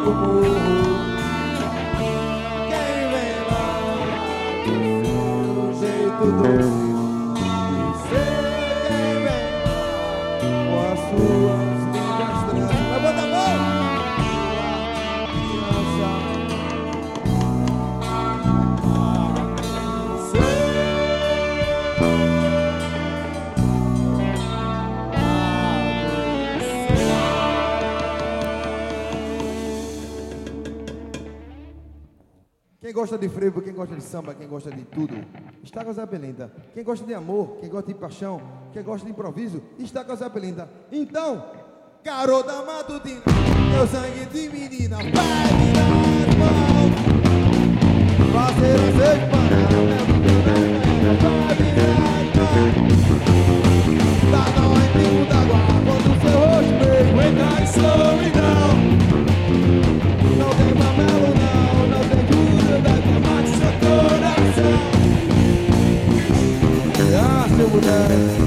pro morro. Quem vem lá do jeito doce. Você quem vem lá com as suas lindas tranças. Levanta a mão! Quem gosta de frevo, quem gosta de samba, quem gosta de tudo, está com a Zé Belinda. Quem gosta de amor, quem gosta de paixão, quem gosta de improviso, está com a Zé Belinda. Então, garota matutina, meu sangue de menina, vai virar as mãos. Fazer as espadas, vai virar as mãos. Tá não em pico d'água, quando o seu rosto meio entra em solidão. Não tem mamelo não, não tem jura, vai tomar de seu coração. Ah, seu mulher.